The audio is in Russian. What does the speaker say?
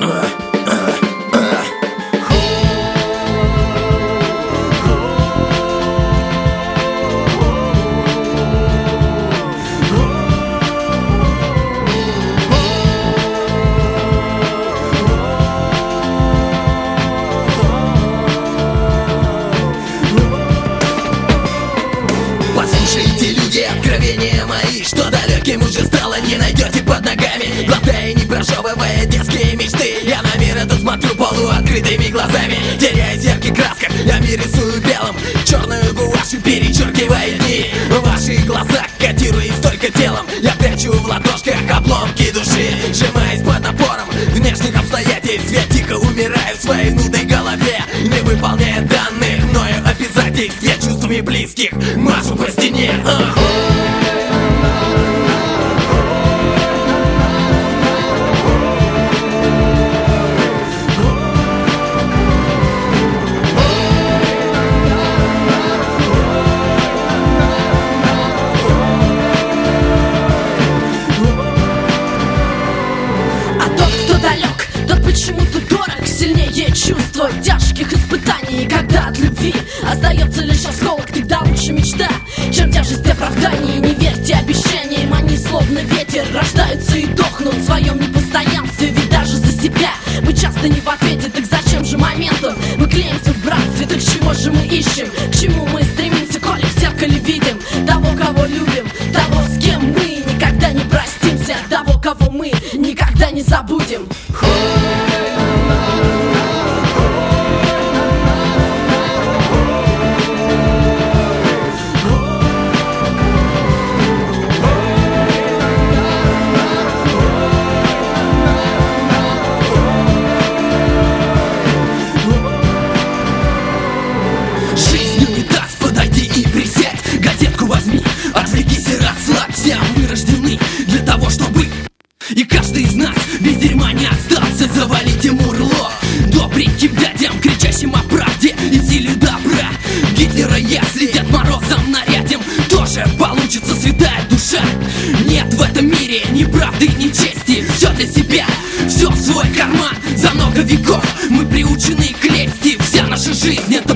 Откровения мои, что далеким уже стало, не найдете под ногами. Глотая, не прожевывая детские мечты, я на мир этот смотрю полуоткрытыми глазами. Теряясь в ярких красках, я мир рисую белым, черную гуашью перечеркивая дни. В ваших глазах, котируясь только телом, я прячу в ладошках обломки души. Сжимаясь под напором внешних обстоятельств, я тихо умираю в своей нудной голове, не выполняя данных мною обязательств. Я чувствами близких машу по стене. Почему-то дорог, сильнее чувства тяжких испытаний. Когда от любви остается лишь осколок, тогда лучше мечта, чем тяжесть оправданий. Не верьте обещаниям, они словно ветер рождаются и дохнут в своем непостоянстве. Ведь даже за себя мы часто не в ответе. Так зачем же моментом мы клеимся в братстве? Так чего же мы ищем, к чему мы стремимся, коли в зеркале видим того, кого любим, того, с кем мы никогда не простимся, того, кого мы никогда не забудем. Отвлекись и расслабься, мы рождены для того, чтобы и каждый из нас без дерьма не остался. Завалите мурло добреньким дядям, кричащим о правде и силе добра. Гитлера, если Дед Морозом нарядим, тоже получится святая душа. Нет в этом мире ни правды, ни чести, все для себя, все в свой карман. За много веков мы приучены к лести, вся наша жизнь — это